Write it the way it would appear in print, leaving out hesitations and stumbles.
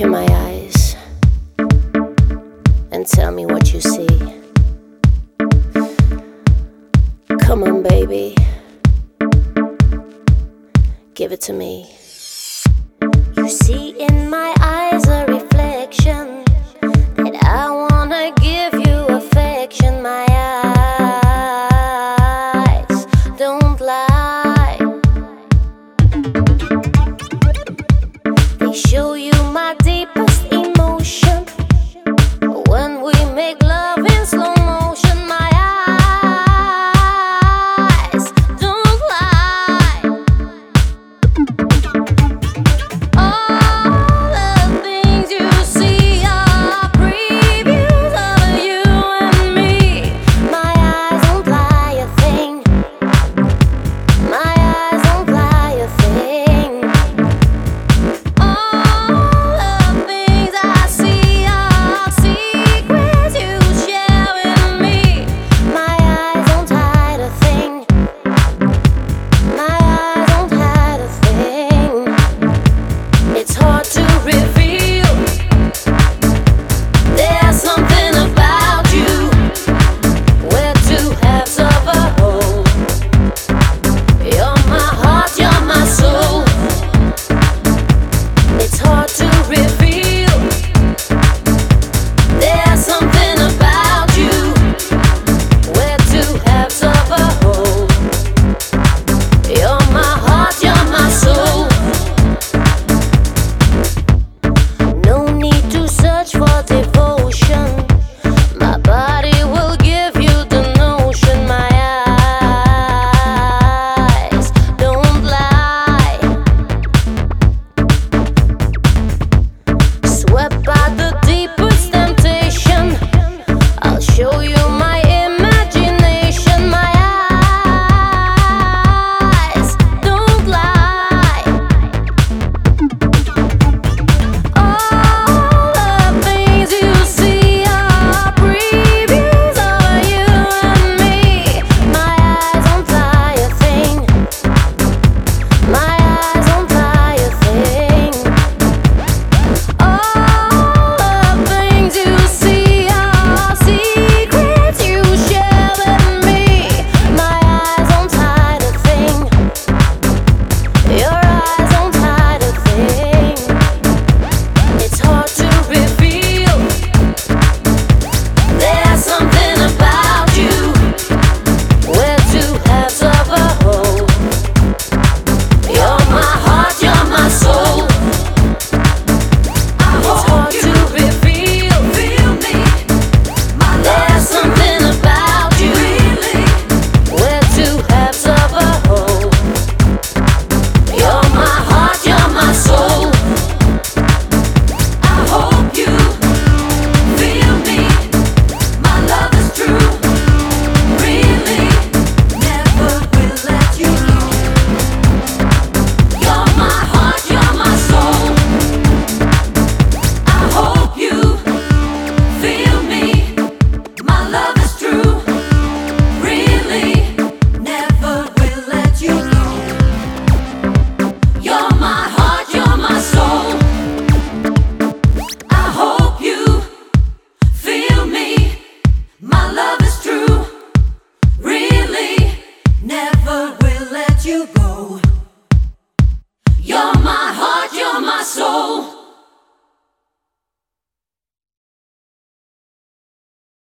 in my eyes and tell me what you see. Come on, baby, give it to me. You see in my eyes a reflection that I wanna give you affection. My eyes don't lie, they show you my deepest emotion. When we make love in slow motion, my eyes don't lie. All the things you see are previews of you and me. My eyes don't lie a thing. My eyes don't lie a thing. All the things I see are secrets you share with me. My eyes don't hide a thing. My eyes don't hide a thing. It's hard to reveal. There's something about you. We're two halves of a whole. You're my heart, you're my soul. It's hard to reveal. There's something about you. We're two halves of a whole. You're my heart, you're my soul. No need to search for devotion. My body will give you the notion. My eyes don't lie. Swept by the deepest temptation, I'll show you my imagination. My eyes don't lie. All the things you see are previews of you and me. My eyes don't lie a thing. My eyes don't lie a thing. All the things you see are secrets you share with me. My eyes don't hide a thing. Your eyes don't hide a thing. It's hard to reveal. There's something about you. We're two halves of a whole. You're my heart, you're my soul. It's hard to reveal. There's something about you. We're two halves of a whole. You're my heart, you're my soul. I hope you feel me. My love is true. Really, never will let you go. You're my heart, you're my soul. I hope you feel me. My love is true. Really, never will let you go. You're my heart, you're my soul. I hope you feel me. My love is true. Really, never will let you go.